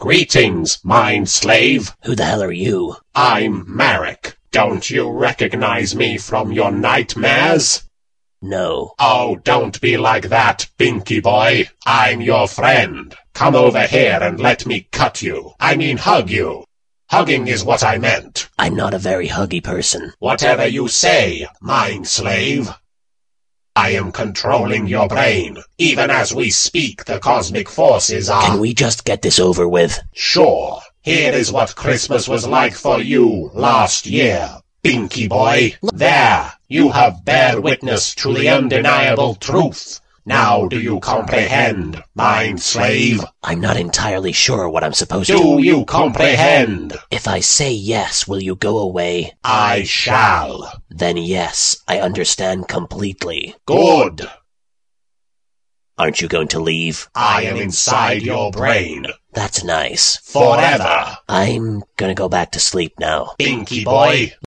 Greetings, mind slave. Who the hell are you? I'm Marek. Don't you recognize me from your nightmares? No. Oh, don't be like that, Binky boy. I'm your friend. Come over here and let me cut you. I mean hug you. Hugging is what I meant. I'm not a very huggy person. Whatever you say, mind slave. I am controlling your brain. Even as we speak, the cosmic forces are... Can we just get this over with? Sure. Here is what Christmas was like for you last year, Binky boy. There, you have bare witness to the undeniable truth. Now do you comprehend, mind slave? I'm not entirely sure what I'm supposed to... Do you comprehend? If I say yes, will you go away? I shall. Then yes, I understand completely. Good. Aren't you going to leave? I am inside your brain. That's nice. Forever. I'm gonna go back to sleep now. Binky boy.